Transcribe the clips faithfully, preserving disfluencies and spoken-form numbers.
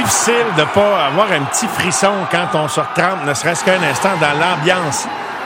difficile de pas avoir un petit frisson quand on se retrempe, ne serait-ce qu'un instant, dans l'ambiance.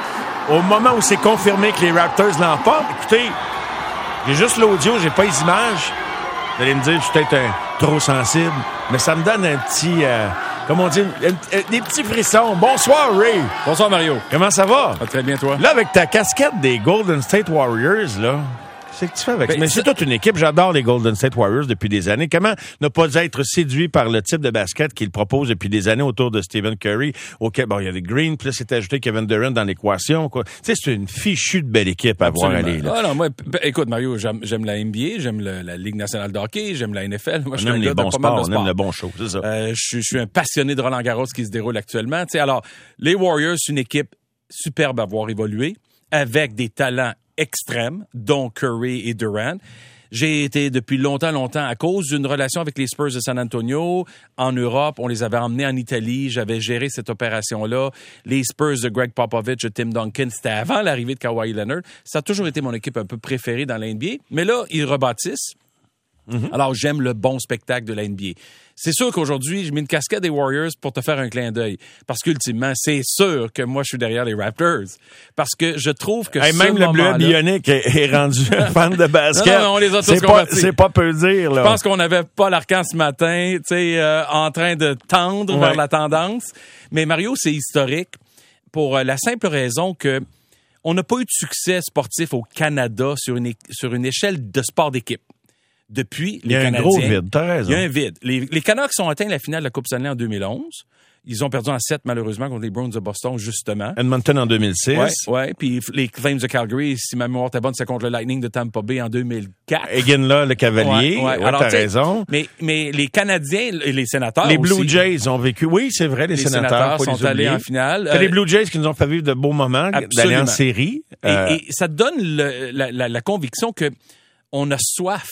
Au moment où c'est confirmé que les Raptors l'emportent, écoutez, j'ai juste l'audio, j'ai pas les images. Vous allez me dire, je suis peut-être un, trop sensible, mais ça me donne un petit, euh, comme on dit, un, un, des petits frissons. Bonsoir, Ray. Bonsoir, Mario. Comment ça va? Ah, très bien, toi. Là, avec ta casquette des Golden State Warriors, là, c'est que tu fais avec ben, Mais c'est toute une équipe. J'adore les Golden State Warriors depuis des années. Comment ne pas être séduit par le type de basket qu'ils proposent depuis des années autour de Stephen Curry? Okay, bon, il y a des Green, puis là, c'est ajouté Kevin Durant dans l'équation. Tu sais, c'est une fichue de belle équipe à Absolument. voir aller. Là. Ah non, moi, ben, écoute, Mario, j'aime, j'aime la N B A, j'aime le, la Ligue nationale de hockey, j'aime la N F L. Moi, on aime les bons sports, on aime le bon show, c'est ça. Euh, je, je suis un passionné de Roland Garros qui se déroule actuellement. Tu sais, alors, les Warriors, c'est une équipe superbe à voir évoluer, avec des talents extrêmes, dont Curry et Durant. J'ai été depuis longtemps, longtemps, à cause d'une relation avec les Spurs de San Antonio, en Europe, on les avait emmenés en Italie, j'avais géré cette opération-là. Les Spurs de Greg Popovich, de Tim Duncan, c'était avant l'arrivée de Kawhi Leonard. Ça a toujours été mon équipe un peu préférée dans la N B A. Mais là, ils rebâtissent. Mm-hmm. Alors, j'aime le bon spectacle de la N B A. C'est sûr qu'aujourd'hui, je mets une casquette des Warriors pour te faire un clin d'œil. Parce qu'ultimement, c'est sûr que moi, je suis derrière les Raptors. Parce que je trouve que hey, ce même le bleu bionique est rendu fan de basket. Non, non, on les a tous c'est pas, c'est pas peu dire, là. Je pense qu'on n'avait pas l'arcan ce matin, tu sais, euh, en train de tendre ouais. vers la tendance. Mais Mario, c'est historique pour euh, la simple raison que on n'a pas eu de succès sportif au Canada sur une, sur une échelle de sport d'équipe. Depuis les Canadiens. Il y a un gros vide, t'as raison. Il y a un vide. Les, les Canucks ont atteint la finale de la Coupe Stanley en deux mille onze. Ils ont perdu en sept, malheureusement, contre les Browns de Boston, justement. Edmonton en deux mille six. Ouais, ouais. Puis les Flames de Calgary, si ma mémoire est bonne, c'est contre le Lightning de Tampa Bay en deux mille quatre. Egan là, le Cavalier. Ouais, ouais. ouais Alors, t'as raison. Mais, mais les Canadiens et les Sénateurs Les aussi, Blue Jays ont vécu. Oui, c'est vrai, les, les Sénateurs, sénateurs sont allés en finale. C'est euh, les Blue Jays qui nous ont fait vivre de beaux moments, d'aller en série. Et, euh... et ça te donne le, la, la, la conviction que on a soif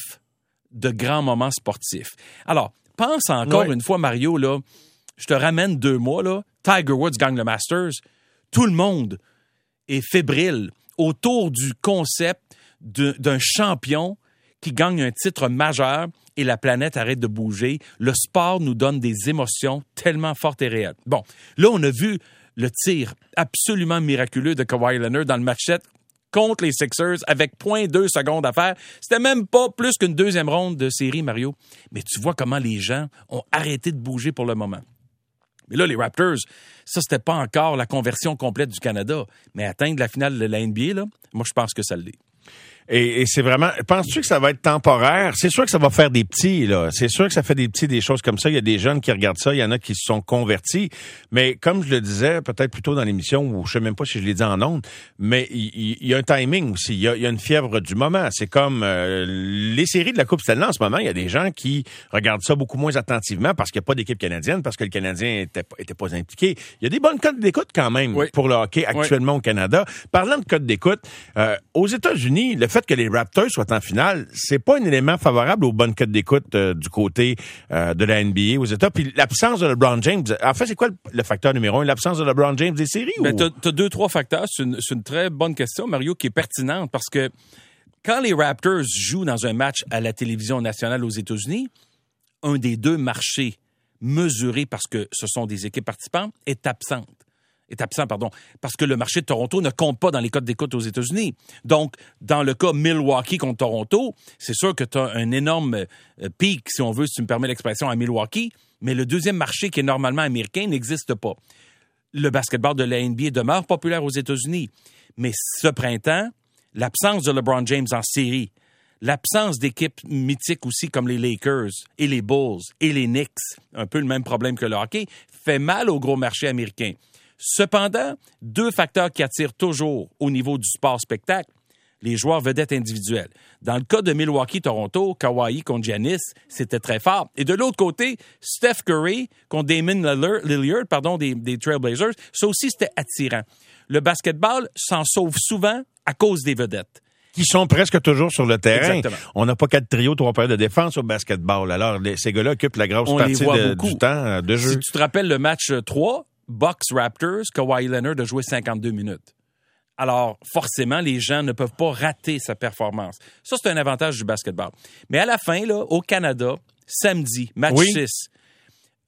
de grands moments sportifs. Alors, pense encore ouais. une fois, Mario, là, je te ramène deux mois, là, Tiger Woods gagne le Masters. Tout le monde est fébrile autour du concept de, d'un champion qui gagne un titre majeur et la planète arrête de bouger. Le sport nous donne des émotions tellement fortes et réelles. Bon, là, on a vu le tir absolument miraculeux de Kawhi Leonard dans le match sept contre les Sixers avec zéro virgule deux secondes à faire. C'était même pas plus qu'une deuxième ronde de série, Mario. Mais tu vois comment les gens ont arrêté de bouger pour le moment. Mais là, les Raptors, ça, c'était pas encore la conversion complète du Canada. Mais atteindre la finale de la N B A, là, moi, je pense que ça l'est. Et, et c'est vraiment... Penses-tu que ça va être temporaire? C'est sûr que ça va faire des petits, là. C'est sûr que ça fait des petits, des choses comme ça. Il y a des jeunes qui regardent ça. Il y en a qui se sont convertis. Mais comme je le disais, peut-être plus tôt dans l'émission, ou je sais même pas si je l'ai dit en ondes, mais il, il y a un timing aussi. Il y a, il y a une fièvre du moment. C'est comme euh, les séries de la Coupe Stanley en ce moment. Il y a des gens qui regardent ça beaucoup moins attentivement parce qu'il n'y a pas d'équipe canadienne, parce que le Canadien était, était pas impliqué. Il y a des bonnes cotes d'écoute quand même oui. pour le hockey actuellement oui. au Canada. Parlant de cotes d'écoute, euh, aux États-Unis, le fait que les Raptors soient en finale, c'est pas un élément favorable aux bonnes cotes d'écoute euh, du côté euh, de la N B A aux États. Puis l'absence de LeBron James, en fait, c'est quoi le, le facteur numéro un? L'absence de LeBron James des séries? Ben, ou... t'as, t'as deux, trois facteurs. C'est une, c'est une très bonne question, Mario, qui est pertinente parce que quand les Raptors jouent dans un match à la télévision nationale aux États-Unis, un des deux marchés mesurés parce que ce sont des équipes participantes est absente. est absent, pardon, parce que le marché de Toronto ne compte pas dans les cotes d'écoute aux États-Unis. Donc, dans le cas Milwaukee contre Toronto, c'est sûr que tu as un énorme euh, pic, si on veut, si tu me permets l'expression, à Milwaukee, mais le deuxième marché qui est normalement américain n'existe pas. Le basketball de la N B A demeure populaire aux États-Unis, mais ce printemps, l'absence de LeBron James en série, l'absence d'équipes mythiques aussi comme les Lakers et les Bulls et les Knicks, un peu le même problème que le hockey, fait mal au gros marché américain. Cependant, deux facteurs qui attirent toujours au niveau du sport-spectacle, les joueurs vedettes individuels. Dans le cas de Milwaukee-Toronto, Kawhi contre Giannis, c'était très fort. Et de l'autre côté, Steph Curry contre Damon Lillard, Lillard pardon, des, des Trailblazers, ça aussi, c'était attirant. Le basketball s'en sauve souvent à cause des vedettes. Qui sont presque toujours sur le terrain. Exactement. On n'a pas quatre trios, trois paires de défense au basketball. Alors, les, ces gars-là occupent la grosse On partie de, du temps de jeu. Si tu te rappelles le match trois, Bucks-Raptors, Kawhi Leonard a joué cinquante-deux minutes. Alors, forcément, les gens ne peuvent pas rater sa performance. Ça, c'est un avantage du basketball. Mais à la fin, là, au Canada, samedi, match oui. six,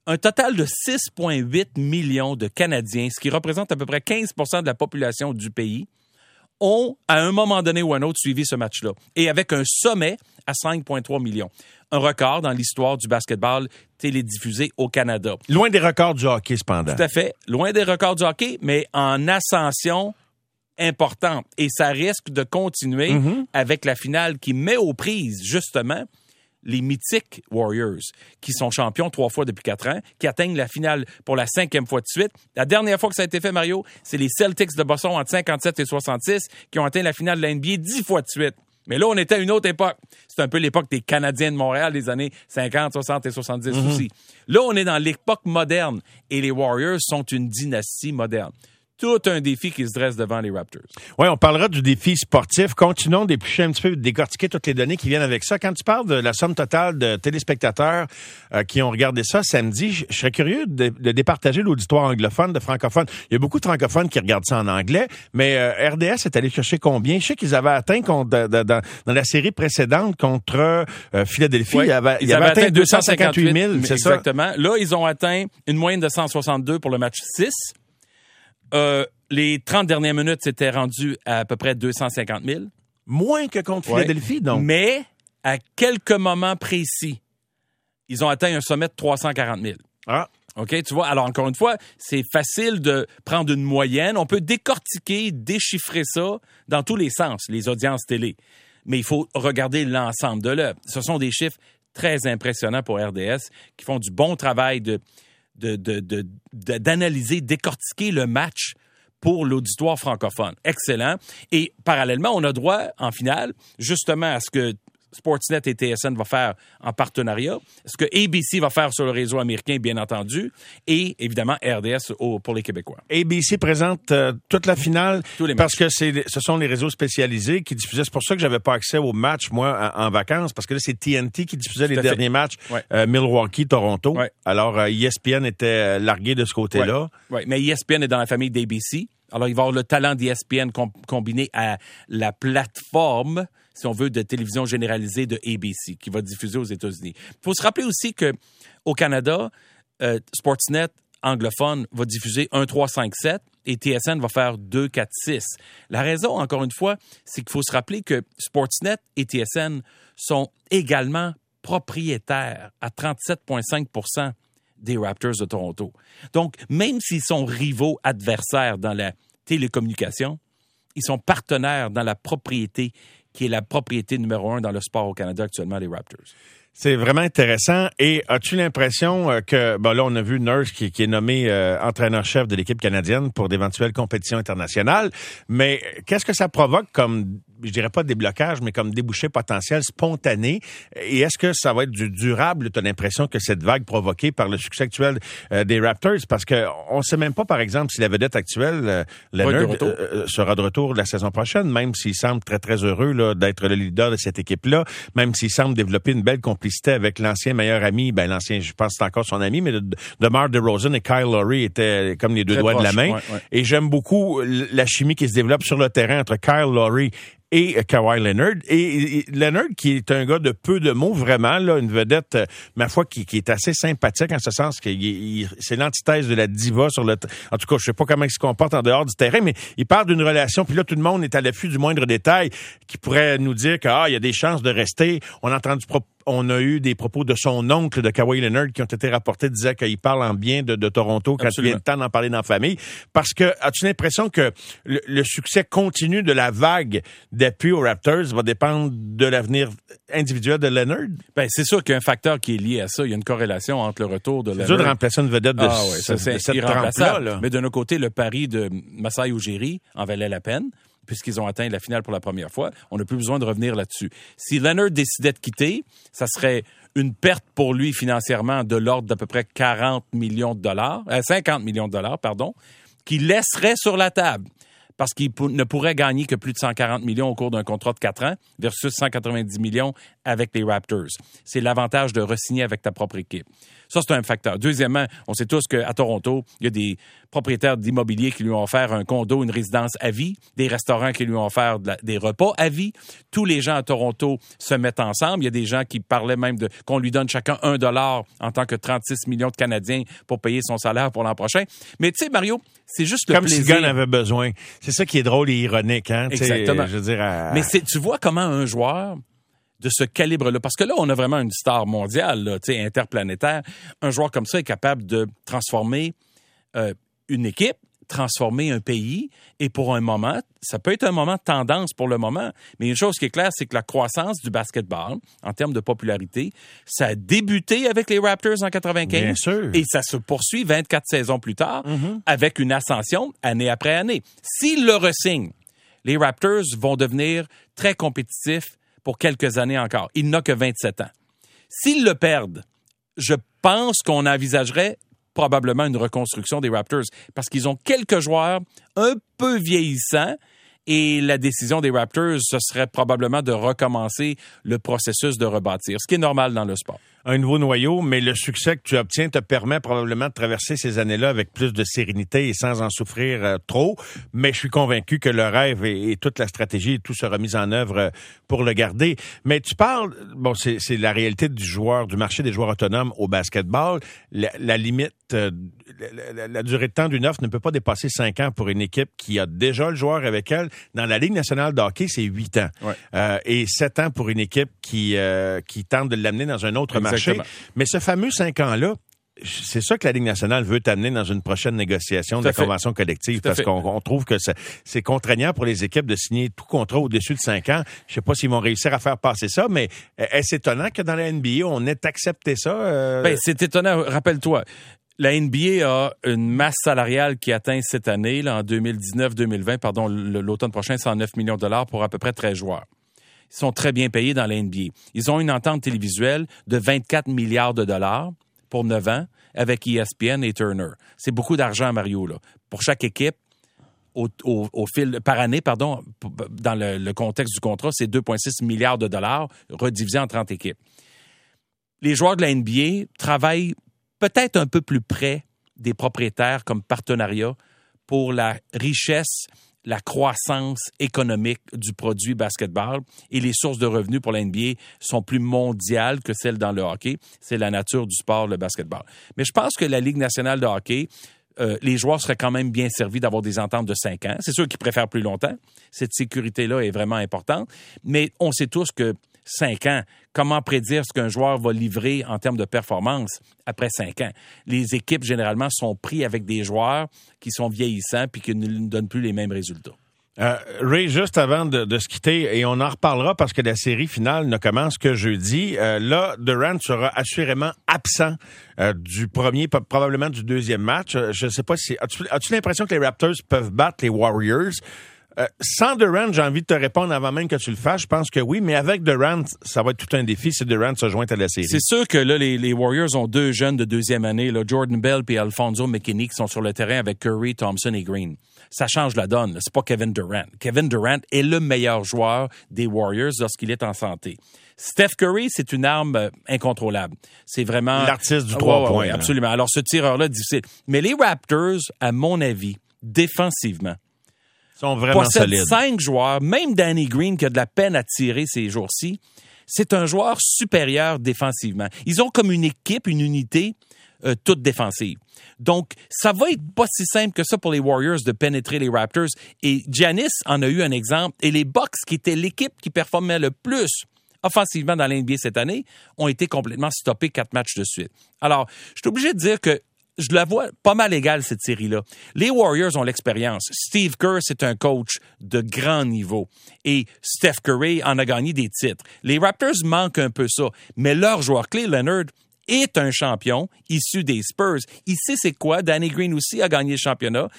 un total de six virgule huit millions de Canadiens, ce qui représente à peu près quinze pour cent de la population du pays, ont, à un moment donné ou un autre, suivi ce match-là. Et avec un sommet à cinq virgule trois millions. Un record dans l'histoire du basketball télédiffusé au Canada. Loin des records du hockey, cependant. Tout à fait. Loin des records du hockey, mais en ascension importante. Et ça risque de continuer mm-hmm. avec la finale qui met aux prises, justement, les mythiques Warriors, qui sont champions trois fois depuis quatre ans, qui atteignent la finale pour la cinquième fois de suite. La dernière fois que ça a été fait, Mario, c'est les Celtics de Boston entre cinquante-sept et soixante-six qui ont atteint la finale de la N B A dix fois de suite. Mais là, on était à une autre époque. C'est un peu l'époque des Canadiens de Montréal des années cinquante, soixante et soixante-dix mm-hmm. aussi. Là, on est dans l'époque moderne et les Warriors sont une dynastie moderne. Tout un défi qui se dresse devant les Raptors. Oui, on parlera du défi sportif. Continuons d'éplucher un petit peu, de décortiquer toutes les données qui viennent avec ça. Quand tu parles de la somme totale de téléspectateurs euh, qui ont regardé ça samedi, je, je serais curieux de, de départager l'auditoire anglophone de francophones. Il y a beaucoup de francophones qui regardent ça en anglais, mais euh, R D S est allé chercher combien? Je sais qu'ils avaient atteint contre, de, de, de, dans la série précédente contre euh, Philadelphie, oui, ils avaient, ils ils avaient avaient atteint deux cent cinquante-huit mille, c'est ça? Exactement. Là, ils ont atteint une moyenne de cent soixante-deux pour le match six. Euh, les trente dernières minutes, c'était rendu à à peu près deux cent cinquante mille. Moins que contre ouais. Philadelphie, donc. Mais, à quelques moments précis, ils ont atteint un sommet de trois cent quarante mille. Ah. OK, tu vois? Alors, encore une fois, c'est facile de prendre une moyenne. On peut décortiquer, déchiffrer ça dans tous les sens, les audiences télé. Mais il faut regarder l'ensemble de l'œuvre. Ce sont des chiffres très impressionnants pour R D S qui font du bon travail de... De, de, de, de, d'analyser, décortiquer le match pour l'auditoire francophone. Excellent. Et parallèlement, on a droit, en finale, justement à ce que Sportsnet et T S N vont faire en partenariat, ce que A B C va faire sur le réseau américain, bien entendu, et évidemment R D S au, pour les Québécois. A B C présente euh, toute la finale Tous les parce que c'est, ce sont les réseaux spécialisés qui diffusaient. C'est pour ça que j'avais pas accès aux matchs, moi, en, en vacances, parce que là, c'est T N T qui diffusait les derniers matchs, ouais. euh, Milwaukee, Toronto. Ouais. Alors, euh, E S P N était largué de ce côté-là. Oui, ouais. Mais E S P N est dans la famille d'A B C. Alors, il va y avoir le talent d'E S P N com- combiné à la plateforme, si on veut, de télévision généralisée de A B C, qui va diffuser aux États-Unis. Il faut se rappeler aussi qu'au Canada, euh, Sportsnet anglophone va diffuser un trois cinq sept et T S N va faire deux quatre six. La raison, encore une fois, c'est qu'il faut se rappeler que Sportsnet et T S N sont également propriétaires à trente-sept virgule cinq pour cent des Raptors de Toronto. Donc, même s'ils sont rivaux adversaires dans la télécommunication, ils sont partenaires dans la propriété qui est la propriété numéro un dans le sport au Canada actuellement, les Raptors. C'est vraiment intéressant. Et as-tu l'impression que, bon là, on a vu Nurse qui, qui est nommé euh, entraîneur-chef de l'équipe canadienne pour d'éventuelles compétitions internationales, mais qu'est-ce que ça provoque comme, je dirais pas déblocage, mais comme débouché potentiel spontané? Et est-ce que ça va être du durable? Tu as l'impression que cette vague provoquée par le succès actuel euh, des Raptors? Parce que on sait même pas, par exemple, si la vedette actuelle, euh, Leonard, euh, sera de retour la saison prochaine, même s'il semble très, très heureux là, d'être le leader de cette équipe-là, même s'il semble développer une belle compétition avec l'ancien meilleur ami, ben l'ancien, je pense que c'est encore son ami, mais de DeMar DeRozan et Kyle Lowry étaient comme les deux Très doigts proche, de la main. Ouais, ouais. Et j'aime beaucoup la chimie qui se développe sur le terrain entre Kyle Lowry et Kawhi Leonard. Et, et Leonard, qui est un gars de peu de mots, vraiment, là, une vedette, euh, ma foi, qui, qui est assez sympathique en ce sens que il, il, c'est l'antithèse de la diva sur le... T- en tout cas, je sais pas comment il se comporte en dehors du terrain, mais il parle d'une relation, puis là, tout le monde est à l'affût du moindre détail qui pourrait nous dire qu'il ah, y a des chances de rester. On a entendu pro- on a eu des propos de son oncle, de Kawhi Leonard, qui ont été rapportés, disait qu'il parle en bien de, de Toronto quand Absolument. Il vient le temps d'en parler dans la famille. Parce que, as-tu l'impression que le, le succès continu de la vague d'appui aux Raptors va dépendre de l'avenir individuel de Leonard? Ben, c'est sûr qu'il y a un facteur qui est lié à ça. Il y a une corrélation entre le retour de Leonard. C'est dur de remplacer une vedette de, ah, ouais, ça, ce, de cette trempe-là. Là. Mais d'un autre côté, le pari de Masai Ujiri en valait la peine, puisqu'ils ont atteint la finale pour la première fois. On n'a plus besoin de revenir là-dessus. Si Leonard décidait de quitter, ça serait une perte pour lui financièrement de l'ordre d'à peu près quarante millions de dollars, euh, cinquante millions de dollars, pardon, qu'il laisserait sur la table. parce qu'il pour, ne pourrait gagner que plus de cent quarante millions au cours d'un contrat de quatre ans versus cent quatre-vingt-dix millions avec les Raptors. C'est l'avantage de re-signer avec ta propre équipe. Ça, c'est un facteur. Deuxièmement, on sait tous qu'à Toronto, il y a des propriétaires d'immobilier qui lui ont offert un condo, une résidence à vie, des restaurants qui lui ont offert de la, des repas à vie. Tous les gens à Toronto se mettent ensemble. Il y a des gens qui parlaient même de qu'on lui donne chacun un dollar en tant que trente-six millions de Canadiens pour payer son salaire pour l'an prochain. Mais tu sais, Mario, c'est juste le Comme plaisir. Comme si Gunn avait besoin. C'est ça qui est drôle et ironique. Hein? Exactement. Je veux dire, à... Mais c'est, tu vois comment un joueur de ce calibre-là, parce que là, on a vraiment une star mondiale, là, interplanétaire. Un joueur comme ça est capable de transformer euh, une équipe, transformer un pays, et pour un moment, ça peut être un moment de tendance pour le moment, mais une chose qui est claire, c'est que la croissance du basketball, en termes de popularité, ça a débuté avec les Raptors en quatre-vingt-quinze, bien sûr, et ça se poursuit vingt-quatre saisons plus tard, mm-hmm. avec une ascension année après année. S'ils le re-signent, les Raptors vont devenir très compétitifs pour quelques années encore. Il n'a que vingt-sept ans. S'ils le perdent, je pense qu'on envisagerait probablement une reconstruction des Raptors parce qu'ils ont quelques joueurs un peu vieillissants et la décision des Raptors, ce serait probablement de recommencer le processus de rebâtir, ce qui est normal dans le sport. Un nouveau noyau, mais le succès que tu obtiens te permet probablement de traverser ces années-là avec plus de sérénité et sans en souffrir euh, trop. Mais je suis convaincu que le rêve et, et toute la stratégie et tout sera mis en œuvre euh, pour le garder. Mais tu parles, bon, c'est, c'est la réalité du joueur, du marché des joueurs autonomes au basketball. La, la limite, euh, la, la, la durée de temps d'une offre ne peut pas dépasser cinq ans pour une équipe qui a déjà le joueur avec elle. Dans la Ligue nationale de hockey, c'est huit ans. Ouais. Euh, et sept ans pour une équipe qui, euh, qui tente de l'amener dans un autre marché. Exactement. Mais ce fameux cinq ans-là, c'est ça que la Ligue nationale veut t'amener dans une prochaine négociation de la convention collective, parce qu'on on trouve que c'est, c'est contraignant pour les équipes de signer tout contrat au-dessus de cinq ans. Je sais pas s'ils vont réussir à faire passer ça, mais est-ce étonnant que dans la N B A, on ait accepté ça? Euh... Ben, c'est étonnant. Rappelle-toi, la N B A a une masse salariale qui atteint cette année, là, en deux mille dix-neuf deux mille vingt, pardon, l'automne prochain, cent neuf millions de dollars pour à peu près treize joueurs. Ils sont très bien payés dans la N B A. Ils ont une entente télévisuelle de vingt-quatre milliards de dollars pour neuf ans avec E S P N et Turner. C'est beaucoup d'argent, Mario, là. Pour chaque équipe, au, au, au fil, par année, pardon, dans le, le contexte du contrat, c'est deux virgule six milliards de dollars redivisés en trente équipes. Les joueurs de la N B A travaillent peut-être un peu plus près des propriétaires comme partenariat pour la richesse, la croissance économique du produit basketball, et les sources de revenus pour la N B A sont plus mondiales que celles dans le hockey. C'est la nature du sport, le basketball. Mais je pense que la Ligue nationale de hockey, euh, les joueurs seraient quand même bien servis d'avoir des ententes de cinq ans. C'est sûr qu'ils préfèrent plus longtemps. Cette sécurité-là est vraiment importante. Mais on sait tous que cinq ans, comment prédire ce qu'un joueur va livrer en termes de performance après cinq ans? Les équipes, généralement, sont prises avec des joueurs qui sont vieillissants puis qui ne donnent plus les mêmes résultats. Euh, Ray, juste avant de, de se quitter, et on en reparlera parce que la série finale ne commence que jeudi, euh, là, Durant sera assurément absent euh, du premier, probablement du deuxième match. Euh, je ne sais pas si... As-tu, as-tu l'impression que les Raptors peuvent battre les Warriors? Euh, sans Durant, j'ai envie de te répondre avant même que tu le fasses. Je pense que oui, mais avec Durant, ça va être tout un défi si Durant se joint à la série. C'est sûr que là, les, les Warriors ont deux jeunes de deuxième année, là, Jordan Bell et Alfonso McKinney, qui sont sur le terrain avec Curry, Thompson et Green. Ça change la donne. Là. C'est pas Kevin Durant. Kevin Durant est le meilleur joueur des Warriors lorsqu'il est en santé. Steph Curry, c'est une arme euh, incontrôlable. C'est vraiment... l'artiste du trois ouais, points. Ouais, absolument. Alors, ce tireur-là, difficile. Mais les Raptors, à mon avis, défensivement, sont vraiment possèdent solides. cinq joueurs, même Danny Green qui a de la peine à tirer ces jours-ci, c'est un joueur supérieur défensivement. Ils ont comme une équipe, une unité euh, toute défensive. Donc, ça va être pas si simple que ça pour les Warriors de pénétrer les Raptors. Et Giannis en a eu un exemple. Et les Bucks, qui étaient l'équipe qui performait le plus offensivement dans l'N B A cette année, ont été complètement stoppés quatre matchs de suite. Alors, je suis obligé de dire que je la vois pas mal égale, cette série-là. Les Warriors ont l'expérience. Steve Kerr, c'est un coach de grand niveau. Et Steph Curry en a gagné des titres. Les Raptors manquent un peu ça. Mais leur joueur clé, Leonard, est un champion issu des Spurs. Il sait c'est quoi. Danny Green aussi a gagné le championnat.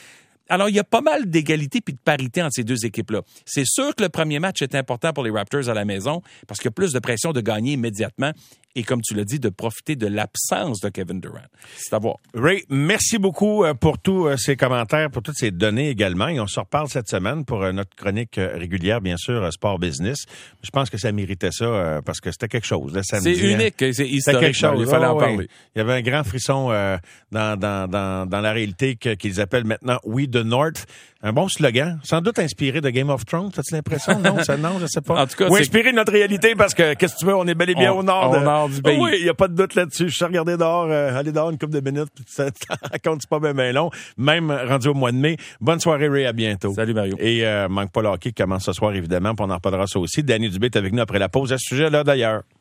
Alors, il y a pas mal d'égalité puis de parité entre ces deux équipes-là. C'est sûr que le premier match est important pour les Raptors à la maison parce qu'il y a plus de pression de gagner immédiatement et, comme tu l'as dit, de profiter de l'absence de Kevin Durant. C'est à voir. Ray, merci beaucoup pour tous ces commentaires, pour toutes ces données également. Et on se reparle cette semaine pour notre chronique régulière, bien sûr, Sport Business. Je pense que ça méritait ça parce que c'était quelque chose. Là, samedi, c'est unique, hein. c'est historique. Quelque chose. Il fallait oh, en parler. Oui. Il y avait un grand frisson euh, dans, dans, dans, dans la réalité que, qu'ils appellent maintenant We the North. Un bon slogan, sans doute inspiré de Game of Thrones, as-tu l'impression? Non, ça, non, je sais pas. En tout cas, Ou c'est... inspiré de notre réalité parce que, qu'est-ce que tu veux, on est bel et bien on, au nord. Au de... nord du pays. Oh, oui, il n'y a pas de doute là-dessus. Je suis regardé dehors, euh, aller dehors une couple de minutes, puis ça raconte pas bien, bien long. Même rendu au mois de mai. Bonne soirée, Ray, à bientôt. Salut, Mario. Et euh, manque pas le hockey qui commence ce soir, évidemment, puis on en reparlera ça aussi. Danny Dubé est avec nous après la pause à ce sujet-là, d'ailleurs.